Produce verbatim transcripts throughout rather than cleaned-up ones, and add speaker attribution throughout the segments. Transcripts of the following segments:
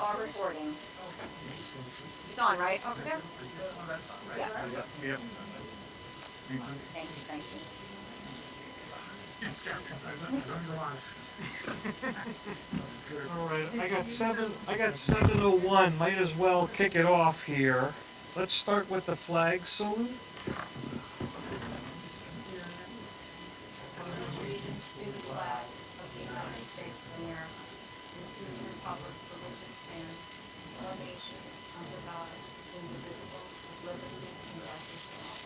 Speaker 1: are recording. It's on, right, over there?
Speaker 2: Oh, that's on, right?
Speaker 1: Yeah.
Speaker 2: Yeah. Yeah.
Speaker 1: Thank you, thank you.
Speaker 2: You scared me. I know, I know you want it.
Speaker 3: All right, I got seven, I got seven oh one, might as well kick it off here. Let's start with the flag salute.
Speaker 1: I pledge allegiance to the flag of the United States of America and to the republic for which it stands, one nation, under God, indivisible, with liberty and justice for all.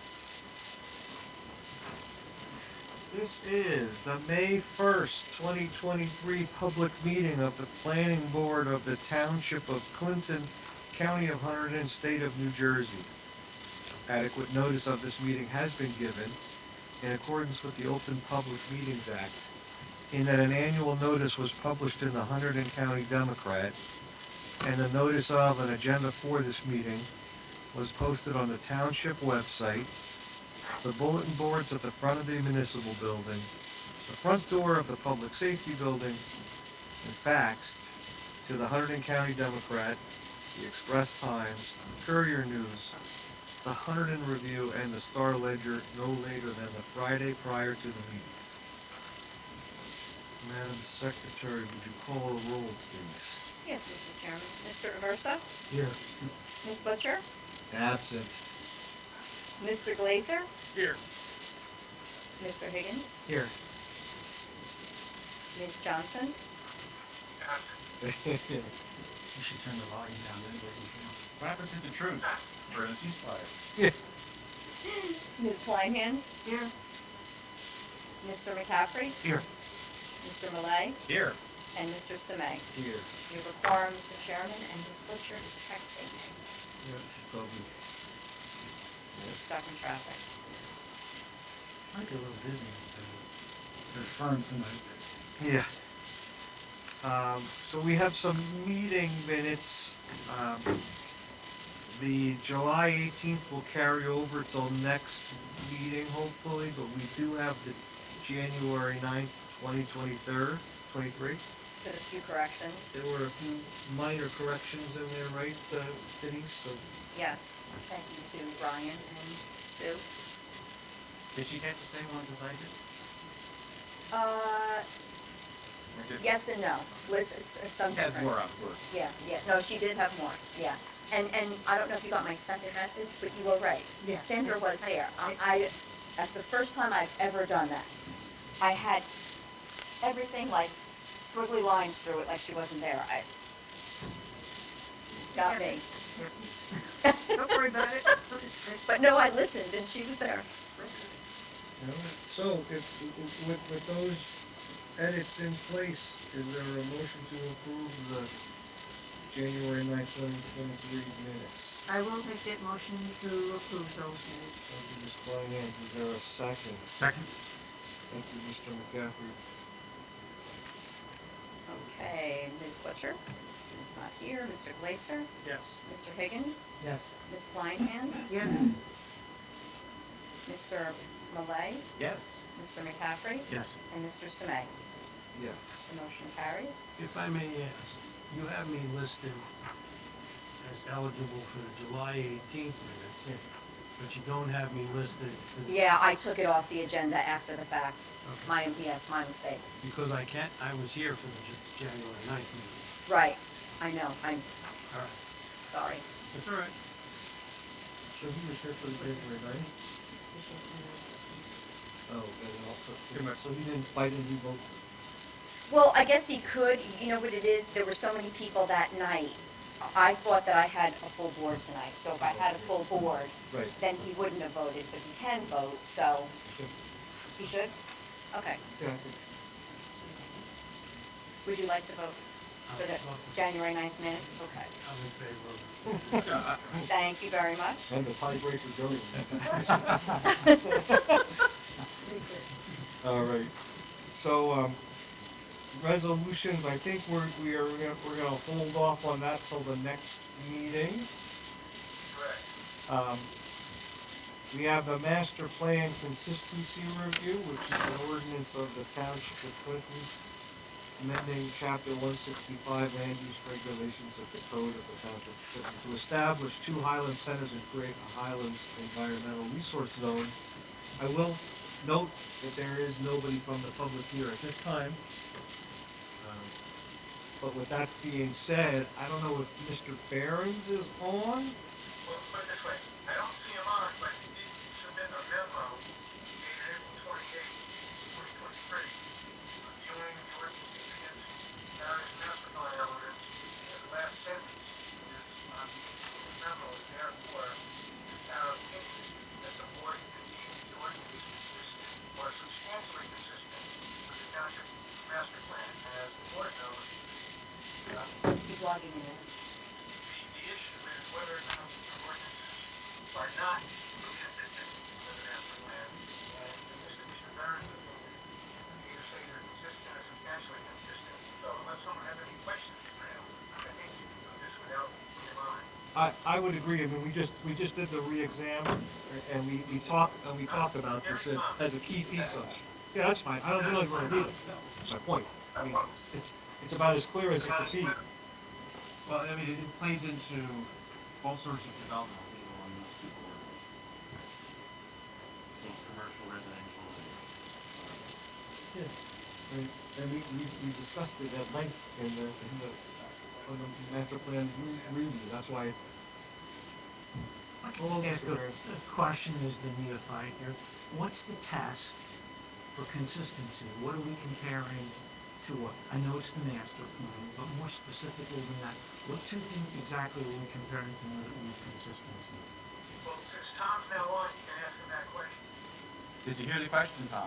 Speaker 3: This is the May first, twenty twenty-three public meeting of the Planning Board of the Township of Clinton, County of Hunterdon, State of New Jersey. Adequate notice of this meeting has been given in accordance with the Open Public Meetings Act, in that an annual notice was published in the Hunterdon County Democrat, and the notice of an agenda for this meeting was posted on the township website, the bulletin boards at the front of the municipal building, the front door of the public safety building, and faxed to the Hunterdon County Democrat, the Express Times, the Courier News, the Hunterdon Review, and the Star Ledger no later than the Friday prior to the meeting. Madam Secretary, would you call a roll, please?
Speaker 1: Yes, Mister Chairman. Mister Aversa?
Speaker 3: Here.
Speaker 1: Miz Butcher?
Speaker 3: Absent.
Speaker 1: Mister Glazer?
Speaker 2: Here.
Speaker 1: Mister Higgins?
Speaker 3: Here.
Speaker 1: Miz Johnson?
Speaker 2: You should turn the volume down, then everybody can hear. What happened to the truth? Or the ceasefire?
Speaker 1: Miz Kleinhand?
Speaker 3: Here.
Speaker 1: Mister McCaffrey?
Speaker 3: Here.
Speaker 1: Mister Millay?
Speaker 2: Here.
Speaker 1: And Mister Semay.
Speaker 3: Here.
Speaker 1: We have a quorum, Mister Chairman, and Miz Butcher is texting me.
Speaker 3: Yeah, she's probably.
Speaker 1: He's stuck in traffic.
Speaker 2: Might be a little busy with the, the firm tonight.
Speaker 3: Yeah. Um, so we have some meeting minutes. Um, the July eighteenth will carry over till next meeting, hopefully, but we do have the January ninth, twenty twenty-three.
Speaker 1: With a few corrections.
Speaker 3: There were a few minor corrections in there, right, uh, Denise? So
Speaker 1: Yes. Thank you to Brian and Sue.
Speaker 2: Did she get the same ones as I did?
Speaker 1: Uh,
Speaker 2: Or did
Speaker 1: yes and no. Liz is is some
Speaker 2: she had
Speaker 1: different.
Speaker 2: more, I'm sure.
Speaker 1: Yeah, yeah. No, she did have more. Yeah. And and I don't know if you got my second message, but you were right.
Speaker 4: Yes.
Speaker 1: Sandra was there. I, I that's the first time I've ever done that. I had everything like squiggly lines through it, like she wasn't there. I got me.
Speaker 4: Don't worry about it.
Speaker 1: But no, I listened and she was there.
Speaker 3: All right. So, if, with, with those edits in place, is there a motion to approve the January ninth, twenty twenty-three minutes?
Speaker 4: I will make that motion to approve those minutes.
Speaker 3: Thank you, Miz Kleinhand. Is there a second?
Speaker 2: Second.
Speaker 3: Thank you, Mister McCaffrey.
Speaker 1: Okay, Miz Butcher is not here. Mister Glaser?
Speaker 2: Yes.
Speaker 1: Mister Higgins?
Speaker 2: Yes.
Speaker 1: Miz Kleinhand?
Speaker 4: Yes.
Speaker 1: Mister Millay?
Speaker 2: Yes.
Speaker 1: Mister McCaffrey?
Speaker 2: Yes.
Speaker 1: And Mister Semay.
Speaker 3: Yes.
Speaker 1: The motion carries.
Speaker 5: If I may ask, you have me listed as eligible for the July eighteenth minutes,
Speaker 3: Yeah.
Speaker 5: but you don't have me listed for the.
Speaker 1: Yeah, I took it off the agenda after the fact.
Speaker 5: Okay.
Speaker 1: My, yes, my mistake.
Speaker 5: Because I can't, I was here for the J- January ninth meeting.
Speaker 1: Right. I know. I'm
Speaker 5: All right.
Speaker 1: sorry.
Speaker 5: That's all right.
Speaker 3: So he was here for the January ninth? Oh, and also,
Speaker 2: Pretty much.
Speaker 3: so he didn't, why didn't he vote?
Speaker 1: Well, I guess he could. You know what it is? There were so many people that night. I thought that I had a full board tonight. So if I had a full board,
Speaker 3: Right.
Speaker 1: then he wouldn't have voted. But he can vote, so
Speaker 3: Should-
Speaker 1: he should. Okay.
Speaker 3: Yeah, I think.
Speaker 1: Would you like to vote
Speaker 5: I'll,
Speaker 1: for the
Speaker 5: I'll,
Speaker 1: January ninth minutes? Okay.
Speaker 5: I'm in favor of it.
Speaker 1: Thank you very much.
Speaker 3: And the tiebreaker going. All right. So, um, resolutions, I think we're, we are, gonna- we're gonna hold off on that till the next meeting.
Speaker 2: Correct.
Speaker 3: Um, we have the master plan consistency review, which is an ordinance of the township of Clinton, amending chapter one sixty-five land use regulations of the code of the township of Clinton to establish two Highland centers and create a Highlands environmental resource zone. I will note that there is nobody from the public here at this time. Um, But with that being said, I don't know if Mister Behrens is on?
Speaker 2: Well, put it this way, I don't see him on, but he did submit a memo dated April twenty-eighth, twenty twenty-three, reviewing the ordinances against various master plan elements. His last sentence is on page two of the memo is therefore, it is our opinion that the board can deem the ordinance consistent or substantially consistent with the township master plan. As the board knows, uh,
Speaker 1: He's logging in.
Speaker 2: the, the issue is whether or not the ordinances are not consistent with the master plan. And in Mister Mister Barron's opinion, you can either say they're consistent or substantially consistent. So unless someone has any questions for him, I think you can do this without him on.
Speaker 3: I, I would agree. I mean, we just, we just did the re-exam and we, we talked, and we talked about this as, as a key piece of it. Yeah, that's fine. I don't really want to read it. That's my point. I mean, it's, it's about as clear as it could be.
Speaker 2: Well, I mean, it, it plays into all sorts of development legal in most of the ordinance. Both commercial, residential, and uh,
Speaker 3: Yeah. And, and we, we, we discussed it at length in the, in the, in the master plan re- review. That's why.
Speaker 5: I
Speaker 3: Hello,
Speaker 5: can ask
Speaker 3: Mister
Speaker 5: a,
Speaker 3: Behrens.
Speaker 5: a question as the neophyte here. What's the test for consistency? What are we comparing to what? I know it's the master plan, but more specifically than that, what two things exactly are we comparing to know that we have consistency?
Speaker 2: well, since Tom's now on, you can ask him that question. Did you hear the question, Tom?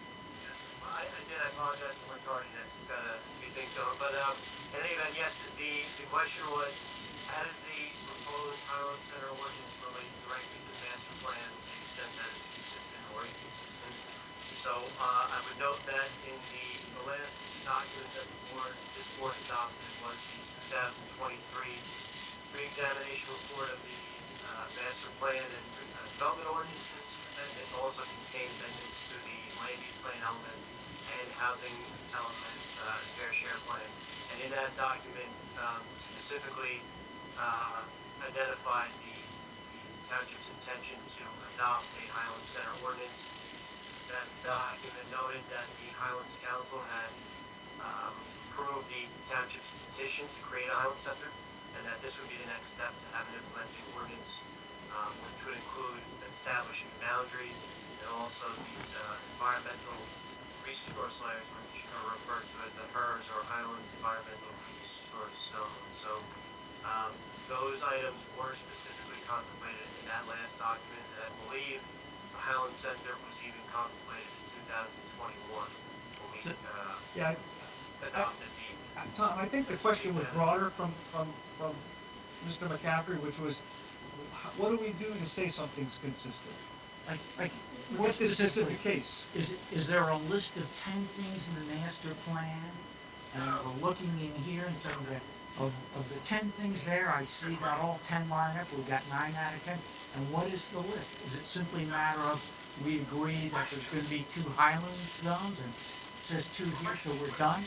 Speaker 6: I, I did. I apologize for my tardiness. Got a few things going. But um, in any event, yes, the, the question was, how does the proposed Highland Center ordinance relate directly to the master plan to the extent that it's consistent or inconsistent? So uh, I would note that in the, the last document that the board, this board adopted was the two thousand twenty-three re-examination report of the uh, master plan and uh, development ordinances amendment. Also contained amendments to the land use plan element and housing element uh, and fair share plan. And in that document, um, specifically uh, identified the, the township's intention to adopt a Highland Center ordinance. That document noted that the Highlands Council had um, approved the township's petition to create a Highland Center, and that this would be the next step to have an implementing ordinance, um, which would include establishing the boundaries and also these uh, environmental resource layers, which are referred to as the H E R S or Highlands Environmental Resource Zone. So um, those items were specifically contemplated in that last document, and I believe the Highland Center was even contemplated in two thousand twenty-one when we uh,
Speaker 3: Yeah,
Speaker 6: adopted the.
Speaker 3: I, Tom, I think the question was broader from, from, from Mister McCaffrey, which was, what do we do to say something's consistent?
Speaker 5: Like, like,
Speaker 3: What's the specific case?
Speaker 5: Is, is there a list of ten things in the master plan? And we're looking in here and saying that of, of the ten things there, I see that all ten line up, we got nine out of ten. And what is the list? Is it simply a matter of, we agree that there's gonna be two Highland zones and it says two here, so we're done?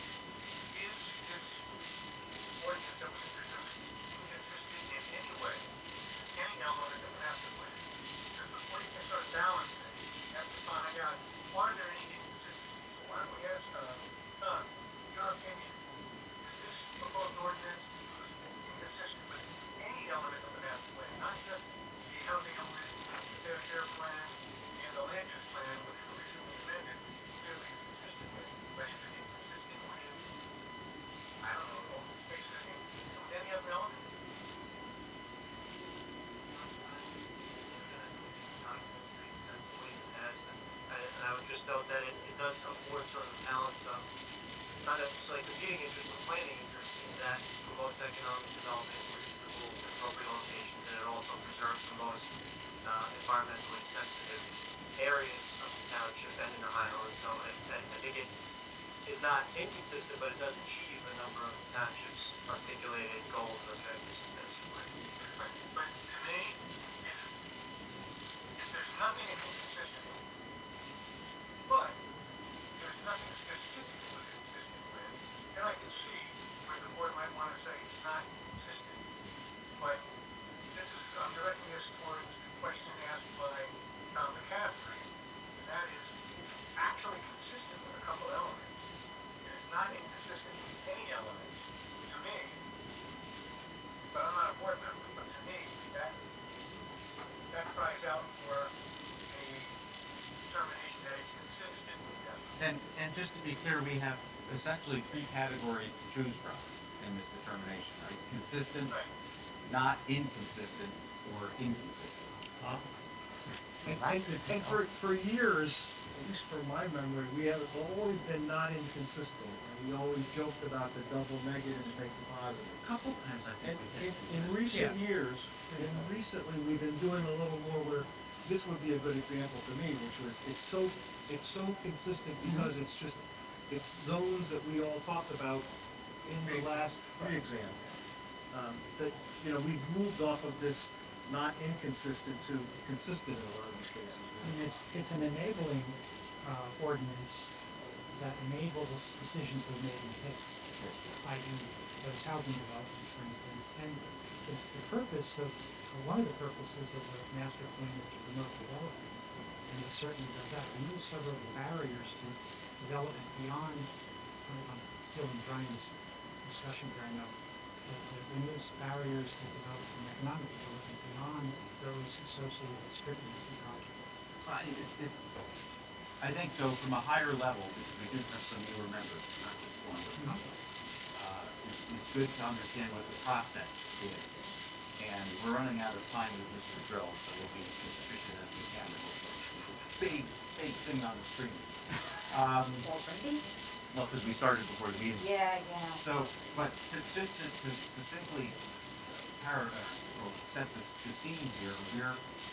Speaker 2: Is this ordinance that was introduced inconsistent in any way with any element of the master plan? Because before you can start balancing, you have to find out, are there any inconsistencies? So why don't we ask, uh, Tom, in your opinion, is this proposed ordinance inconsistent with any element of the master plan, not just the housing element, the fair share plan, and the land use plan, which were recently amended, which clearly is consistent with, but is it inconsistent with, I don't know, open space, is it inconsistent with any other element?
Speaker 6: And, and I would just note that it, it does afford sort of a balance of not necessarily competing interests, but planning interests in that it promotes economic development in reasonable and appropriate locations, and it also preserves the most uh, environmentally sensitive areas of the township and in the Highlands. So I, I, I think it is not inconsistent, but it does achieve a number of the township's articulated goals and objectives in this plan.
Speaker 2: But, but to me, if, if there's nothing inconsistent with it, but there's nothing specific it was consistent with,
Speaker 7: and just to be clear, we have essentially three categories to choose from in this determination, right? Consistent,
Speaker 2: Right.
Speaker 7: not inconsistent, or inconsistent.
Speaker 8: Uh, And, and, and for, for years, at least for my memory, we have always been not inconsistent. And we always joked about the double negatives make a positive.
Speaker 7: A couple times I
Speaker 8: And
Speaker 7: think we
Speaker 8: in,
Speaker 7: hit
Speaker 8: in
Speaker 7: consistent.
Speaker 8: recent
Speaker 5: Yeah.
Speaker 8: years, and recently, we've been doing a little more where, this would be a good example for me, which was, it's so, it's so consistent because it's just, it's zones that we all talked about in the last re-exam. Um, that, you know, we've moved off of this not inconsistent to consistent in a lot of these cases.
Speaker 5: And it's, it's an enabling, uh, ordinance that enables decisions to be made in the case, that is those housing developments, for instance. And the, the purpose of, or one of the purposes of the master plan is to promote development, and it certainly does that. Remove several of the barriers to development beyond, I'm I'm stealing Brian's discussion here, I know, but it removes barriers to develop and economic development beyond those associated with strictly with the project.
Speaker 7: Uh, it, it, I think though, from a higher level, because we do have some newer members, not just one, but a couple, uh, it's, it's good to understand what the process is. And we're running out of time with Mister Drill, so we'll be as efficient as we can, hopefully. Big, big thing on the screen. Um,
Speaker 1: Already?
Speaker 7: well, because we started before the meeting.
Speaker 1: Yeah, yeah.
Speaker 7: So, but to, just to, to succinctly par- uh, or set the, the scene here, we're,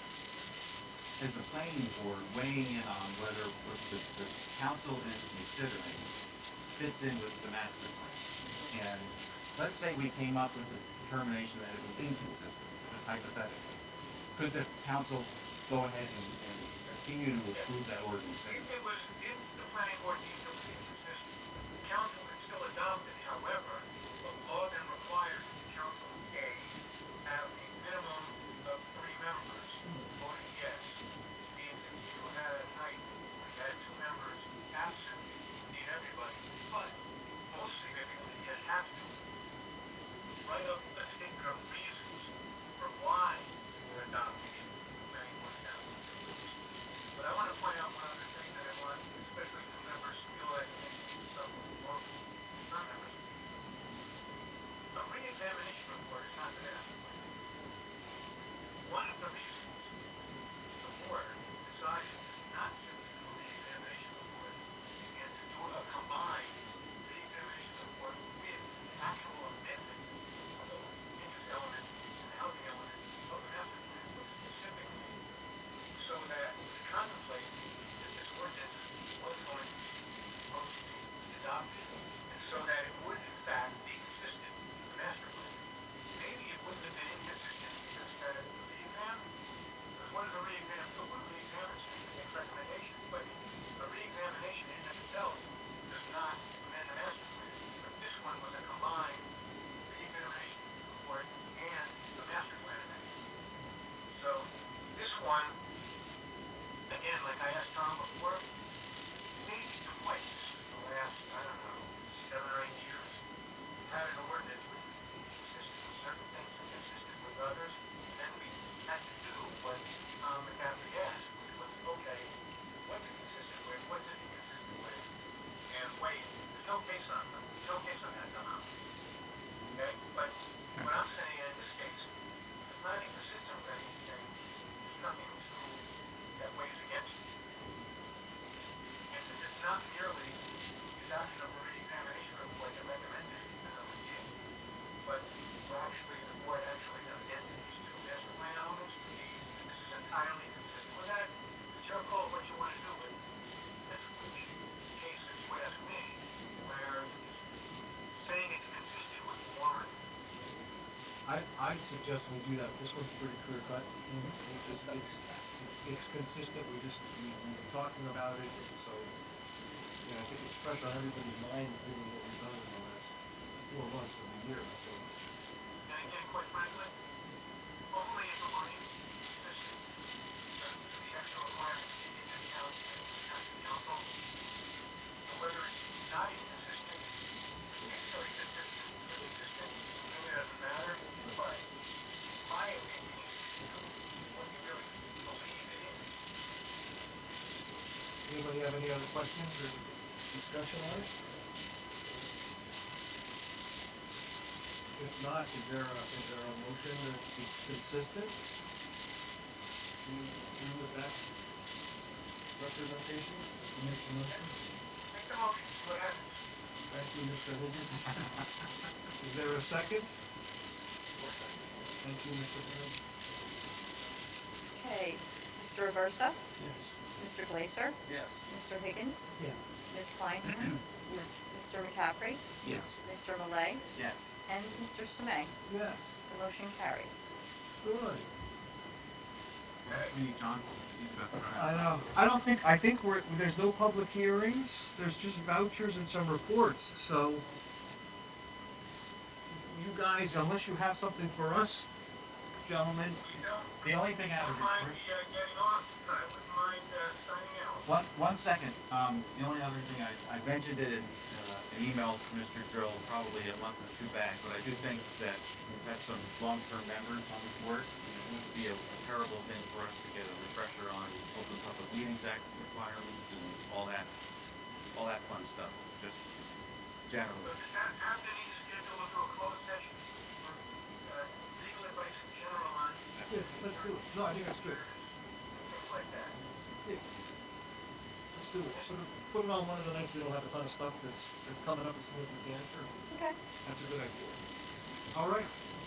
Speaker 7: as a planning board, weighing in on whether what the, the council is considering fits in with the master plan. And let's say we came up with the determination that it was inconsistent, just hypothetically. Could the council go ahead and, and continue to approve that ordinance?
Speaker 2: If it was, if the planning board deemed it was inconsistent, the council could still adopt it. However, the law then requires that the council, A, have a minimum of three members voting yes, which means if you had a night where you had two members absent, you would need everybody. But most significantly, you have to write up a statement of reasons for why you are adopting it. The planning board found it was inconsistent. But I want to point out one other thing that I want, especially new members, feel like maybe some more non-members. A re-examination report is not the master plan. One of the reasons the board decided to not simply do a re-examination report and to do a combined re-examination report with the actual amendment of the land-use element and the housing element of the master plan was specifically so that it was contemplated that this ordinance was going to be proposed to be adopted, and so that it would in fact be consistent with the master plan. Maybe it wouldn't have been inconsistent if you just had a re-exam, because what does a re-exam do? A re-exam is simply make recommendations, but a re-examination in and of itself does not amend the master plan. But this one was a combined re-examination report and a master plan amendment. So this one, again, like I asked Tom before, maybe twice in the last, I don't know, seven or eight years, we've had an ordinance which was inconsistent with certain things and consistent with others, and then we had to do what Tom McCaffrey asked, which was, okay, what's it consistent with, what's it inconsistent with, and wait, there's no case on them, no case on that, Tom. Okay, but what I'm saying in this case, if it's not inconsistent with anything, there's nothing to, that weighs against it. And since it's not merely the adoption of a re-examination report that recommended it, even though it did, but we're actually, the board actually amended these two master plan elements to be, that this is entirely consistent with that, it's your call what you want to do, but this would be the case, if you ask me, where it's saying it's consistent would be warranted.
Speaker 8: I, I'd suggest we do that. This one's pretty clear cut. It's just, it's, it's consistent. We just, we, we've been talking about it, and so, you know, I think it's fresh on everybody's mind, given what we've done in the last four months of the year, so.
Speaker 2: And again, quite frankly, only if it were inconsistent, uh, the extra requirement to take into account the the council, and whether it's not inconsistent, particularly consistent, inconsistent, it really doesn't matter, but my opinion is you should do what you really believe it is.
Speaker 8: Anybody have any other questions, or? Discussion on it? If not, is there a, is there a motion that it's consistent? Do you agree with that representation?
Speaker 5: Make the motion.
Speaker 2: Make the motion, see what happens.
Speaker 8: Thank you, Mister Higgins. Is there a second? Thank you, Mister Burns.
Speaker 1: Okay, Mister Aversa,
Speaker 5: Yes.
Speaker 1: Mister Glazer,
Speaker 2: Yes.
Speaker 1: Mister Higgins,
Speaker 5: Yeah.
Speaker 1: Miz Kleinhans, Mister McCaffrey,
Speaker 5: Yes.
Speaker 1: Mister Malay,
Speaker 7: Yes.
Speaker 1: and Mister Samay.
Speaker 8: Yes,
Speaker 1: The motion carries.
Speaker 8: good.
Speaker 7: We need John, he's about to run out.
Speaker 3: I know. I don't think, I think we're, there's no public hearings, there's just vouchers and some reports, so you guys, unless you have something for us, gentlemen,
Speaker 2: We don't,
Speaker 7: The only thing I have
Speaker 2: wouldn't
Speaker 7: is,
Speaker 2: mind uh, getting off, I wouldn't mind uh, signing out.
Speaker 7: one, one second, um, the only other thing, I, I mentioned it in, uh, an email to Mister Drill probably a month or two back, but I do think that we've had some long-term members on the board, and it wouldn't be a, a terrible thing for us to get a refresher on Open Public Meetings Act requirements and all that, all that fun stuff, just
Speaker 2: So
Speaker 7: generally.
Speaker 2: just have, after these schedule into a closed session for uh, legal advice in general on
Speaker 8: Yeah, let's do it. No, I think that's good.
Speaker 2: things like that.
Speaker 8: Yeah. Let's do it. Put it, put it on one of the nights we don't have a ton of stuff that's, that's coming up as soon as we can. Sure.
Speaker 1: Okay.
Speaker 8: That's a good idea. All right.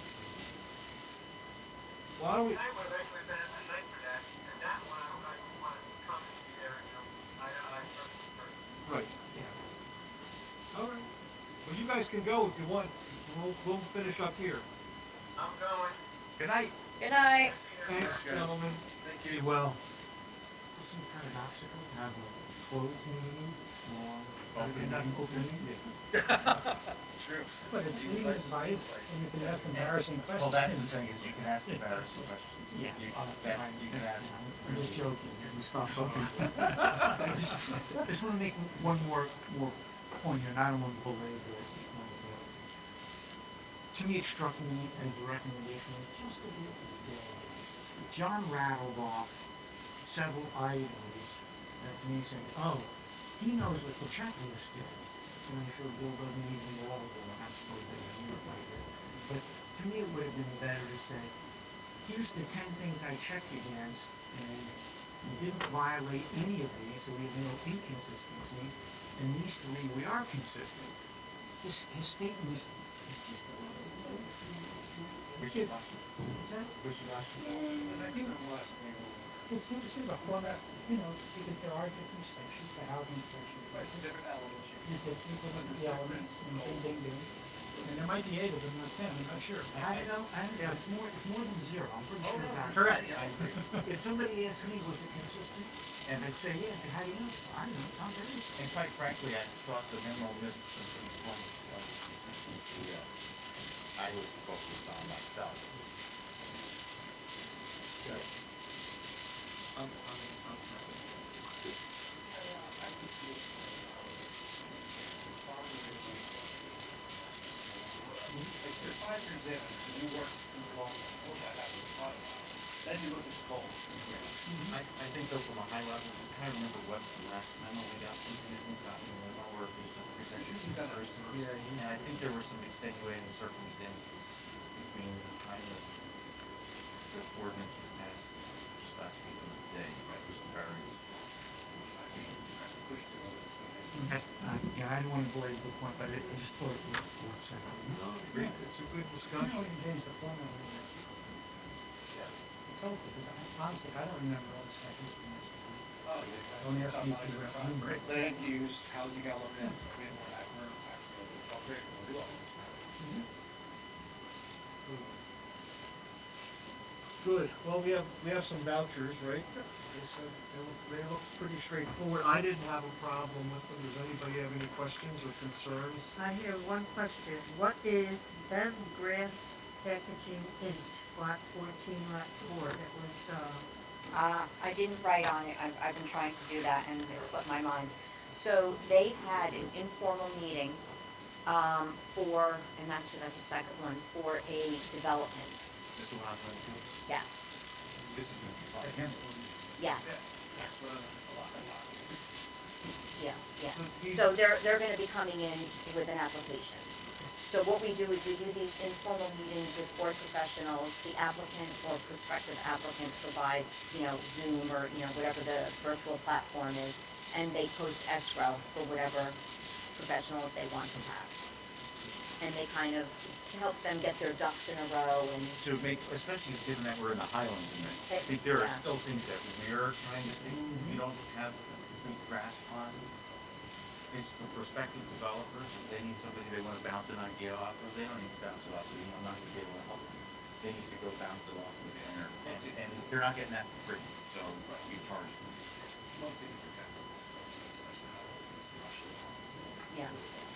Speaker 8: Why don't we,
Speaker 2: Tonight would have actually been a night for that, and that one I, I would want to come and be there, you know, eye to eye, person to person.
Speaker 8: right,
Speaker 5: Yeah.
Speaker 8: all right. Well, you guys can go if you want. We'll, we'll finish up here.
Speaker 2: I'm going.
Speaker 7: Good night.
Speaker 1: Good night.
Speaker 2: See you.
Speaker 8: Thanks, gentlemen.
Speaker 3: thank
Speaker 5: Be
Speaker 3: you.
Speaker 5: well. It seems paradoxical to have a closed meeting or
Speaker 7: Open
Speaker 5: an
Speaker 7: meeting.
Speaker 5: open meeting.
Speaker 3: True.
Speaker 5: But it's legal advice and you can ask embarrassing questions.
Speaker 7: Well, that's the thing, is you can ask embarrassing questions.
Speaker 5: Yeah.
Speaker 7: You,
Speaker 5: uh,
Speaker 7: that,
Speaker 5: right.
Speaker 7: you can ask.
Speaker 5: I'm just joking.
Speaker 3: And stop talking.
Speaker 5: I just, I just want to make one more, more point here, and I don't want to belabor this point, but to me, it struck me as a recommendation just a bit vague. John rattled off several items that to me said, oh, he knows what the checklist is. And I'm sure Bill doesn't even go over it. I'm supposed to be right here. But to me, it would have been better to say, here's the ten things I checked against, and you didn't violate any of these, so we have no inconsistencies. And these three, we are consistent. His, his statement is, is just a little bit vague.
Speaker 7: Wishy-washy.
Speaker 5: What's that?
Speaker 7: Wishy-washy.
Speaker 8: And I think
Speaker 5: It seems, it seems a format, you know, because there are different sections, the housing section.
Speaker 8: right, different elements.
Speaker 5: You get people with the elements, and ding, ding, ding. And there might be eight of them, not ten, I'm not sure. I don't know, I don't know, it's more, it's more than zero, I'm pretty sure that.
Speaker 7: Correct, I agree.
Speaker 5: If somebody asks me, was it consistent? And I say, yeah, so how do you know? I don't know, Tom Berry said.
Speaker 7: And quite frankly, I thought the memo missed some key points of consistency that I was focused on myself.
Speaker 8: Yeah.
Speaker 3: I'm, I'm, I'm sorry.
Speaker 8: I could see it. Farther than we thought. Like, you're five years in, and you work through it all, well, that happened, thought about it. Then you look at the goal.
Speaker 7: I, I think though from a high level, I'm trying to remember what the last memo we got, something I think got in the memo, or if it was just presented to the person.
Speaker 3: Yeah,
Speaker 7: And I think there were some extenuating circumstances between the time that the ordinance was passed, just last week and today, right, with some variance.
Speaker 8: Pushed it on this guy.
Speaker 5: I, I, yeah, I don't want to belabor the point, but I, I just thought it was worth saying.
Speaker 3: No, agreed. It's a good
Speaker 5: You know,
Speaker 3: discussion.
Speaker 5: we can change the format a little bit.
Speaker 8: Yeah.
Speaker 5: It's helpful, because I, honestly, I don't remember all the sections from last time.
Speaker 8: Oh, yeah.
Speaker 5: Don't ask me to enumerate.
Speaker 8: Land use, housing elements, I mean, we're at, we're actually, well, great, we'll do all this. Good, well, we have, we have some vouchers, right? They said, they look, they look pretty straightforward, I didn't have a problem with them, does anybody have any questions or concerns?
Speaker 4: I have one question. What is Bev Graph Packaging Incorporated, lot fourteen, lot four, that was, uh,
Speaker 1: Uh, I didn't write on it. I've, I've been trying to do that and it slipped my mind. So they had an informal meeting, um, for, and actually that's the second one, for a development.
Speaker 7: This is what I'm going to do.
Speaker 1: Yes,
Speaker 7: This is going to be fun.
Speaker 1: yes, yes.
Speaker 8: What a, a lot, a lot.
Speaker 1: Yeah, yeah.
Speaker 3: So these-
Speaker 1: So they're, they're gonna be coming in with an application. So what we do is we do these informal meetings with board professionals. The applicant or prospective applicant provides, you know, Zoom or, you know, whatever the virtual platform is, and they post escrow for whatever professionals they want to have. And they kind of help them get their ducks in a row and,
Speaker 7: To make, especially given that we're in the Highlands, and I think there are
Speaker 1: Yeah.
Speaker 7: still things that we're trying to see, we don't have a complete grasp on. Is for prospective developers, if they need somebody they wanna bounce an idea off of, they don't need to bounce it off of me, I'm not gonna be able to help them. They need to go bounce it off of there, and, and they're not getting that for free, so we charge them.
Speaker 2: Most of the percent of especially how it's Russia.
Speaker 1: yeah.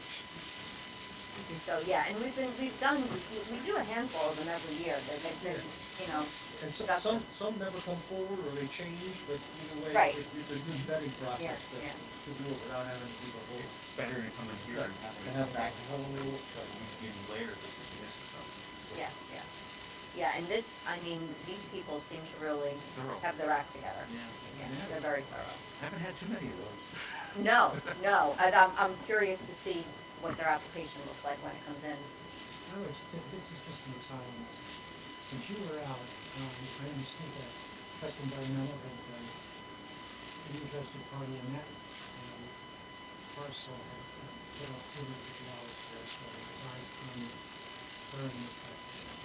Speaker 1: So, yeah, and we've been, we've done, we, we do a handful of them every year. They- They've been, you know,
Speaker 8: And so,
Speaker 1: Got
Speaker 8: some,
Speaker 1: them.
Speaker 8: some never come forward or they change, but either way,
Speaker 1: Right.
Speaker 8: it, it's a good vetting process to,
Speaker 1: Yeah, yeah.
Speaker 8: to do it without having to do the whole.
Speaker 7: It's better than coming here and having
Speaker 8: And
Speaker 7: to
Speaker 8: have
Speaker 7: come back
Speaker 8: that
Speaker 7: a
Speaker 8: whole,
Speaker 7: couple weeks maybe later because we missed something.
Speaker 1: yeah, yeah. Yeah, and this, I mean, these people seem to really
Speaker 7: Thorough.
Speaker 1: have their act together.
Speaker 7: Yeah.
Speaker 1: Yeah, they're very thorough.
Speaker 7: Haven't had too many of those.
Speaker 1: No, no, and I'm, I'm curious to see what their application looks like when it comes in.
Speaker 5: I would just, this is just an aside on this. Since you were out, um, I understood that Quest Environmental had, um, an interested party in that, um, parcel had uh, put up two hundred fifty dollars for escrow and advised on during this type of thing.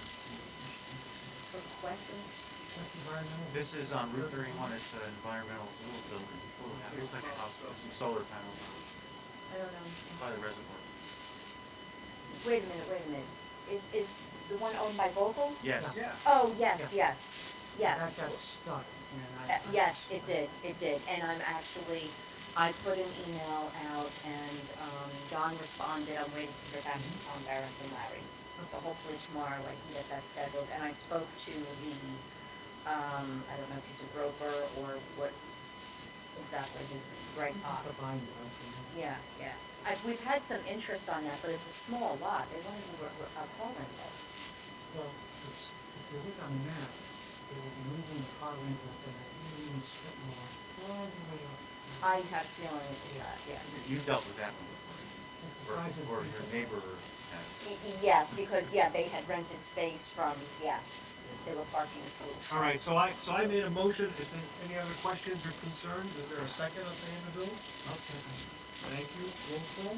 Speaker 1: For questions?
Speaker 5: Quest Environmental.
Speaker 7: This is on Route thirty-one, it's an environmental, it's a little building, little house, looks like a house with some solar panels on it,
Speaker 1: I don't know.
Speaker 7: by the reservoir.
Speaker 1: Wait a minute, wait a minute. Is, is the one owned by Vogel?
Speaker 7: Yes.
Speaker 5: Yeah.
Speaker 2: Yeah.
Speaker 1: Oh, yes, yes,
Speaker 5: That
Speaker 1: yes.
Speaker 5: got stuck and
Speaker 1: Uh,
Speaker 5: I. I-
Speaker 1: yes, it did, it did, and I'm actually, I put an email out and, um, Don responded, I'm waiting to hear back from Tom Barrett and Larry. So hopefully tomorrow I can get that scheduled, and I spoke to the, um, I don't know if he's a broker or what exactly his, Greg Pop.
Speaker 5: Just a binder, okay.
Speaker 1: Yeah, yeah. I, we've had some interest on that, but it's a small lot, they want to do a, a car rental.
Speaker 5: Well, it's, if you look on the map, they will be moving the car rental from that Union strip mall all the way up.
Speaker 1: I have feeling it's that, yeah.
Speaker 7: You've dealt with that one before,
Speaker 5: It's the
Speaker 7: or,
Speaker 5: size of.
Speaker 7: or
Speaker 5: it's
Speaker 7: your
Speaker 5: a-
Speaker 7: neighbor has.
Speaker 1: Y- y- Yes, because, yeah, they had rented space from, yeah, they were parking a school.
Speaker 8: all right, so I, so I made a motion. If there, any other questions or concerns, is there a second on paying the bills?
Speaker 5: I'll second.
Speaker 8: Thank you. Roll call?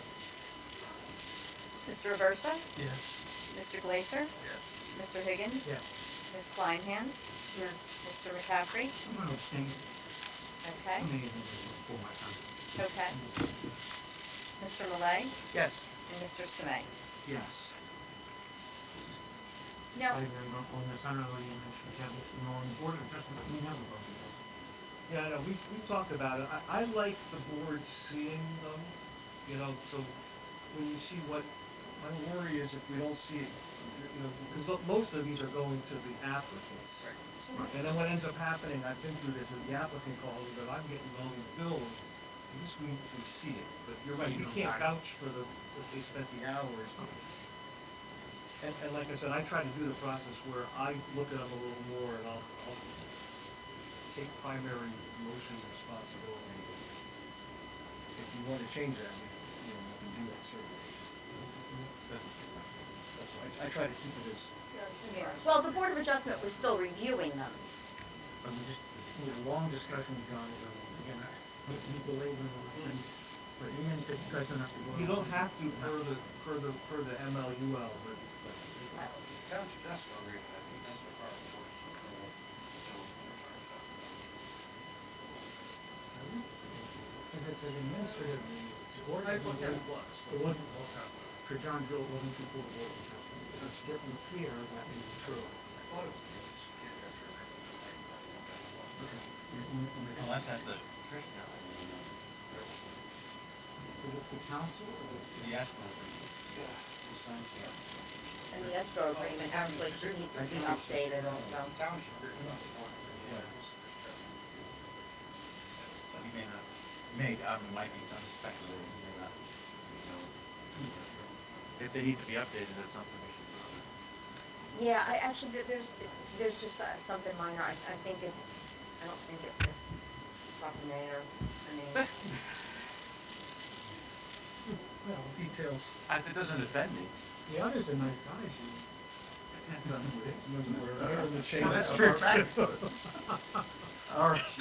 Speaker 1: Mister Aversa?
Speaker 5: Yes.
Speaker 1: Mister Glazer?
Speaker 2: Yes.
Speaker 1: Mister Higgins?
Speaker 5: Yes.
Speaker 1: Miz Kleinhans?
Speaker 4: Yes.
Speaker 1: Mister McCaffrey?
Speaker 5: I'm gonna abstain.
Speaker 1: Okay,
Speaker 5: I mean, before my time.
Speaker 1: okay. Mister Malay?
Speaker 7: Yes.
Speaker 1: And Mister Semay?
Speaker 8: Yes.
Speaker 1: Now,
Speaker 5: I remember on this, I don't know whether you mentioned, Kevin, you know, on the board of adjustment, we never vote on those.
Speaker 8: Yeah, no, we, we talked about it. I, I like the board seeing them, you know, so when you see what, my worry is if we don't see it, you know, because lo- most of these are going to the applicants.
Speaker 2: Right.
Speaker 8: And then what ends up happening, I've been through this, is the applicant calls and says, I'm getting all these bills, at least we, we see it. But you're right, you can't vouch for the, that they spent the hours. And, and like I said, I try to do the process where I look at them a little more and I'll, I'll take primary motion responsibility. If you want to change that, you, you know, you can do that certainly. That's, that's why, I, I try to keep it as,
Speaker 1: yeah. Well, the Board of Adjustment was still reviewing them.
Speaker 5: But we just, we had a long discussion with John, and again, I hate to be belaboring on things, but in the end, he said, you guys don't have to vote.
Speaker 8: you
Speaker 5: on
Speaker 8: don't
Speaker 5: it."
Speaker 8: have to
Speaker 5: No.
Speaker 8: per the, per the, per the M L U L, but, but
Speaker 2: Wow, the township escrow agreement, I think that's what our portion of the bills that are charged up.
Speaker 5: Because it's an administrative, the board
Speaker 8: I
Speaker 5: doesn't
Speaker 8: thought that
Speaker 5: vote.
Speaker 8: was.
Speaker 5: It wasn't, for John Joe, it wasn't before the board of adjustment. It's definitely clear that it was true.
Speaker 2: I thought it was the security escrow agreement, but I, I thought that was.
Speaker 5: Okay. And- and- and the-
Speaker 7: Unless that's a Trish company, you know, Trish,
Speaker 5: Is it the council or the?
Speaker 7: the escrow agreement,
Speaker 2: Yeah.
Speaker 7: who signs the escrow?
Speaker 1: And the escrow agreement actually should need to be updated also.
Speaker 2: The township did it on the board, yeah,
Speaker 7: Yeah.
Speaker 2: this, this stuff.
Speaker 7: So he may not, he may, I mean, might be, I'm just speculating, he may not know. If they need to be updated, that's something we should put on there.
Speaker 1: Yeah, I actually, there- there's, there's just uh, something minor, I, I think it, I don't think it lists proper mayor, and mean,
Speaker 8: Well, details.
Speaker 7: Uh, If it doesn't offend me.
Speaker 5: The others are nice guys, you know.
Speaker 7: Depends on who it is.
Speaker 8: Remember, we're middle of the chain.
Speaker 7: Well, that's
Speaker 8: of
Speaker 7: true
Speaker 8: our
Speaker 7: too.
Speaker 8: goes.
Speaker 3: All right.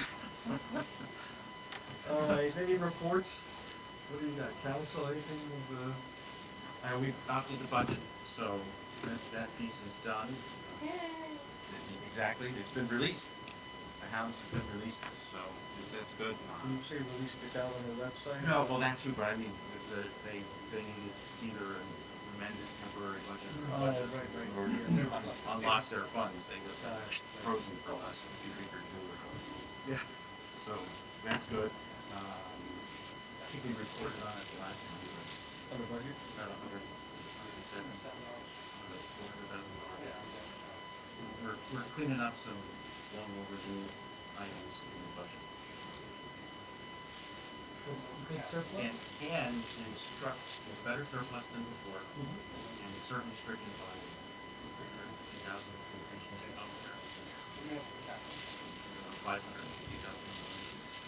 Speaker 3: All right, any reports? What do you got, council, anything of the,
Speaker 7: Uh, we've adopted the budget, so that, that piece is done.
Speaker 1: yay.
Speaker 7: Uh, Exactly, it's been released. The House has been released, so that's good.
Speaker 3: when you say released it down on the website?
Speaker 7: No, well, that too, but I mean, the, the, they, they needed either an amended temporary budget or a
Speaker 3: Oh,
Speaker 7: budget.
Speaker 3: right, right,
Speaker 7: In order
Speaker 3: yeah.
Speaker 7: to unlock their funds, they were
Speaker 3: Got it.
Speaker 7: frozen for the last week or two or so.
Speaker 3: Yeah.
Speaker 7: So, that's good. Um, I think we reported on it last time, but
Speaker 3: On the budget?
Speaker 7: about a hundred, hundred and seven,
Speaker 2: Seven dollars.
Speaker 7: uh, four hundred thousand dollar
Speaker 2: Yeah,
Speaker 7: gap.
Speaker 2: yeah, yeah.
Speaker 7: We're, we're cleaning up some long overdue items in the budget.
Speaker 5: Good, good surplus?
Speaker 7: And, and instruct, it's better surplus than before,
Speaker 3: Mhm.
Speaker 7: and certain restrictions on three hundred fifty thousand for pension kickoff there,
Speaker 2: What do we have for capital?
Speaker 7: uh, five hundred fifty thousand dollars.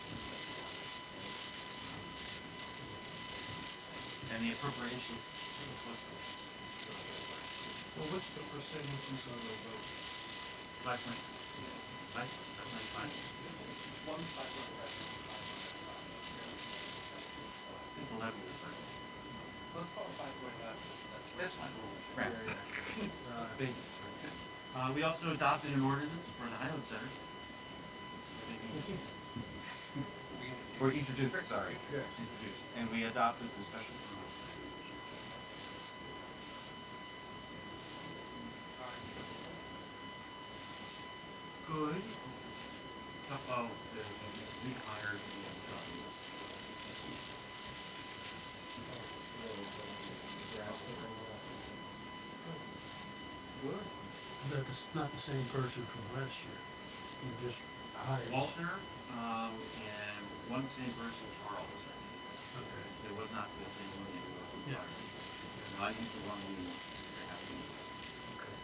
Speaker 7: And the appropriations, a little close to, close to the budget.
Speaker 8: Well, what's the percentages on the vote?
Speaker 7: Five point, five, five point five,
Speaker 2: One's five point five, one's five point five. So
Speaker 7: I think eleven is right.
Speaker 2: let's call it five point five, that's right.
Speaker 7: That's fine.
Speaker 3: Yeah,
Speaker 7: Right.
Speaker 3: yeah. Uh,
Speaker 7: Thank you. Uh, we also adopted an ordinance for the Highland Center. I think we-
Speaker 2: We introduced.
Speaker 7: Or introduced, sorry,
Speaker 3: Yes.
Speaker 7: introduced, and we adopted the special permit.
Speaker 2: All right, so we're good.
Speaker 7: Good. So, oh, the, we rehired the, um, C C.
Speaker 3: oh, yeah, the drastic or whatever.
Speaker 7: Good.
Speaker 8: Not the, s- not the same person from last year. You just hired.
Speaker 7: Walter, um, and one same person, Charles, I think.
Speaker 8: Okay.
Speaker 7: It was not the same one that you were
Speaker 8: Yeah.
Speaker 7: hiring. No, I used the one we, we have to use.
Speaker 8: Okay.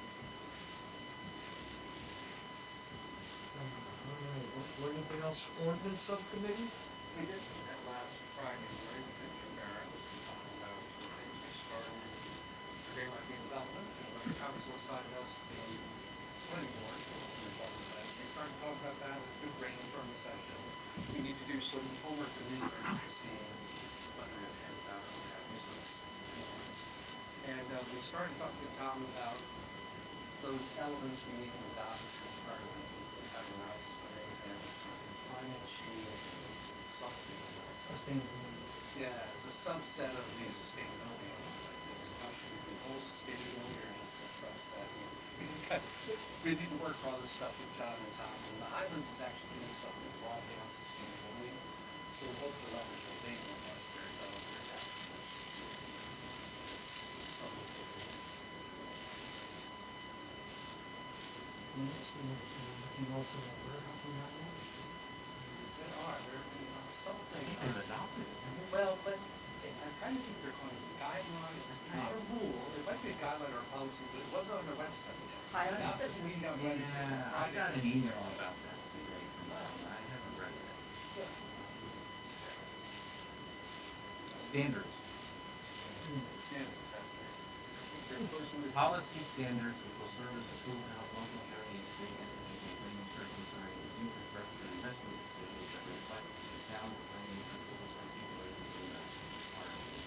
Speaker 3: Uh, all right, well, anything else, ordinance subcommittee?
Speaker 2: We did, we met last Friday, right, with Andrew Barrett, to talk about some things we started for daylight redevelopment, and when the council assigned us the planning board, we were talking about that. We started talking about that, a good brainstorming session. We need to do some homework and research to see whether it pans out or what have you, so it's nuanced. And, uh, we started talking to Tom about those elements we need to adopt as part of the categorized, so for example, climate change, something, uh,
Speaker 5: Sustainability.
Speaker 2: yeah, it's a subset of the sustainability element, I think, so how should we do whole sustainability or just a subset? We, we got, we need to work all this stuff with John and Tom, and the Highlands is actually doing something broad down sustainability, so we hope to leverage what they do as they develop their task force. So,
Speaker 8: Yes, and there's, uh, looking also at warehousing guidelines.
Speaker 2: they are, they're, you know,
Speaker 7: I
Speaker 2: something,
Speaker 7: think they've adopted it, haven't they?
Speaker 2: well, but I'm trying to think if they're calling it guidelines, it's not a rule, it might be a guideline or a policy, but it wasn't on their website yet.
Speaker 1: Highland
Speaker 2: That was
Speaker 1: Citizens.
Speaker 2: we got ready for
Speaker 7: Yeah, I
Speaker 2: Friday.
Speaker 7: got an email about that today from them, and I haven't read it yet.
Speaker 2: Good.
Speaker 7: Standards.
Speaker 2: Standards, that's it. They're closely with.
Speaker 7: Policy standards which will serve as a tool to help local, county, and state entities make research concerning infrastructure investment decisions that reflect sound planning principles articulated within the requirements.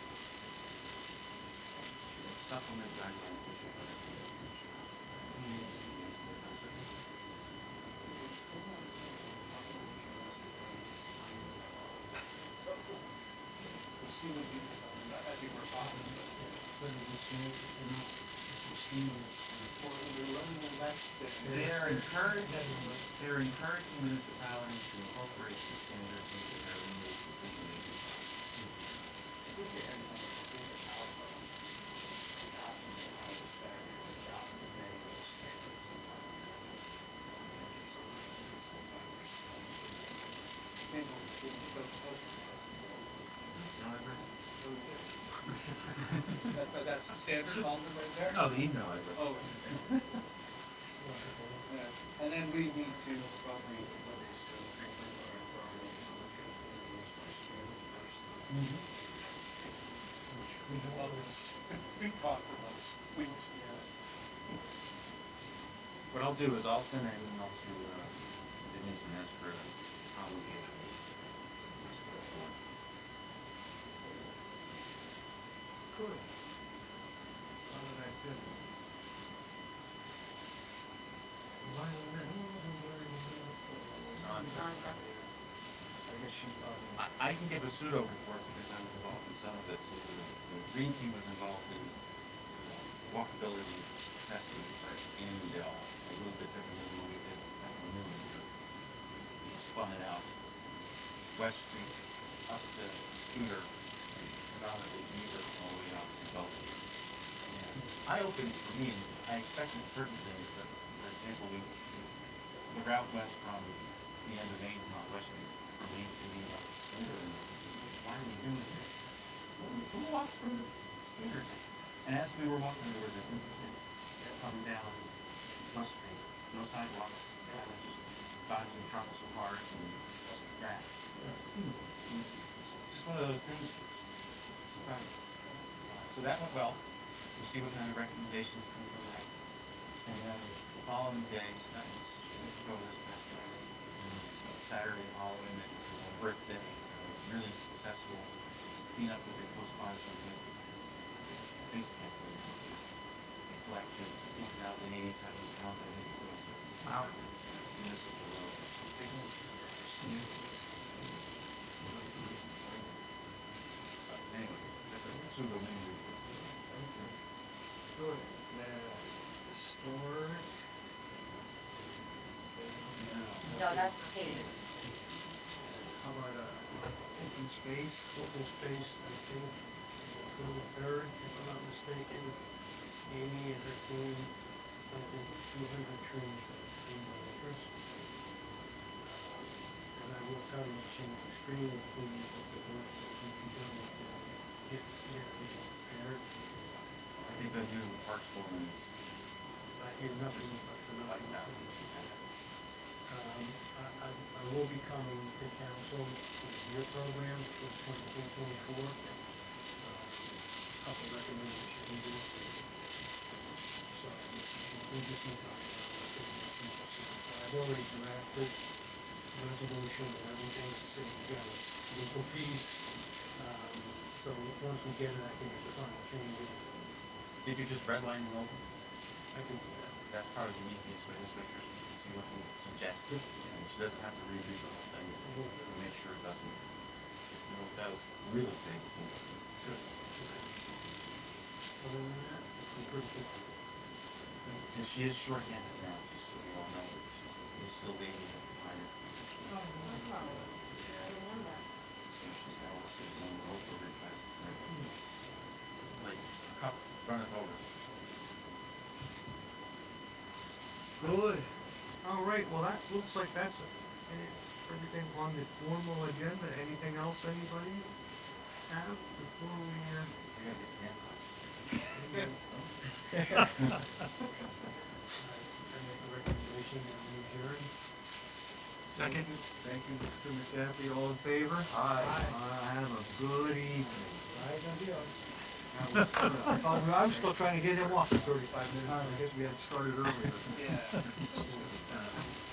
Speaker 7: Supplement guidelines issued by the planning commission. Used in the concept.
Speaker 2: It's still not clear what conservation master plan is defined by law. So, we'll see what we, um, I think we're fine, but,
Speaker 5: Whether the standards, they're not, the standards.
Speaker 2: or we're running less than.
Speaker 7: They are encouraging, they're encouraging municipalities to incorporate these standards into their land-use decision-making process.
Speaker 2: I think we had, um, I think the alpha, the alpha of the Highland Center did a good job of conveying those standards and, um, and some of the things that I wish, um, maybe we'll, maybe we'll put, put this as a goal.
Speaker 7: No, I've read it.
Speaker 2: No, we did. That, but that's the standard Alden right there?
Speaker 7: No, the email I read.
Speaker 2: Oh, okay. Yeah, and then we need to, well, we release the green briefing authority, public input,
Speaker 8: Which we have always, we've talked about wings.
Speaker 4: Yeah.
Speaker 7: What I'll do is I'll send an email to, uh, Denise and ask her to promulgate it with the rest of the board.
Speaker 3: Good. A lot of activity. Environmental, environmental.
Speaker 7: Sandra.
Speaker 4: Sandra.
Speaker 3: I guess she's probably.
Speaker 7: I, I can give a pseudo report because I was involved in some of it. So the, the green team was involved in uh, walkability assessment, but in uh, a little bit different than what we did back in the middle year. We spun it out. West Street up to Tudor and predominantly Beaver all the way out to Gulf Street. And eye-opening for me, and I expected certain things, but for example, we, we the route went from the end of Main on West Street from Main to the uh, Tudor, and why are we doing this? Who, who walks from the skaters? And as we were walking, there was a group of kids coming down West Street, no sidewalks, kind of just dodging trucks and cars and just grass. Hmm. It was just one of those things. Right. Uh, so that went well. We'll see what kind of recommendations come from that. And then the following day, that was two weeks ago this past Friday, uh, Saturday following it was my birthday, uh, really successful cleanup that they co-sponsored with uh, Base Camp. They, they collected two thousand eighty-seven pounds, I think it was, of
Speaker 5: Wow.
Speaker 7: municipal road. Big one. But anyway, that's a pseudo mini report.
Speaker 3: Okay. Good. Now, historic.
Speaker 4: No, that's Katie.
Speaker 3: How about, uh, open space?
Speaker 8: Open space, I think, October third, if I'm not mistaken, Amy and her team planted two hundred trees for the three neighbors. Um, and I will tell you, she was extremely pleased with the work that she's been doing to get, get everything prepared.
Speaker 7: I think the new parks woman is
Speaker 8: I hear nothing but phenomenal
Speaker 7: lights out.
Speaker 8: things. Um, I, I, I will be coming to council with your program for twenty-three, twenty-four. Um, couple recommended changes. So, we just need to iron out a couple more things. So I've already drafted resolution and everything to say, you know, legal fees. Um, so once we get it, I can get the final changes.
Speaker 7: Did you just redline them over?
Speaker 8: I can do that.
Speaker 7: That's probably the easiest way, this way Tricia can see what he suggested, and she doesn't have to reread the whole thing to make sure it doesn't, you know, it does really save us money.
Speaker 8: Good. Other than that, I'm pretty good.
Speaker 7: And she is short-handed now, just so we all know, that she's, she's still waiting at the fire.
Speaker 4: Oh, wow. I didn't know that.
Speaker 7: So she's now sitting on the Oprah requests and like a cup runneth over.
Speaker 3: Good. All right, well, that looks like that's eh, everything on the formal agenda. Anything else anybody have before we, uh?
Speaker 7: We gotta get the dance class.
Speaker 8: I make a recommendation that we adjourn.
Speaker 5: Second.
Speaker 3: Thank you, Mister McDaffie. All in favor?
Speaker 5: Aye.
Speaker 3: Uh, have a good evening.
Speaker 8: Right, adios.
Speaker 3: That was good. I thought we, I'm still trying to get him off for thirty-five minutes. I guess we had started earlier.
Speaker 8: Yeah.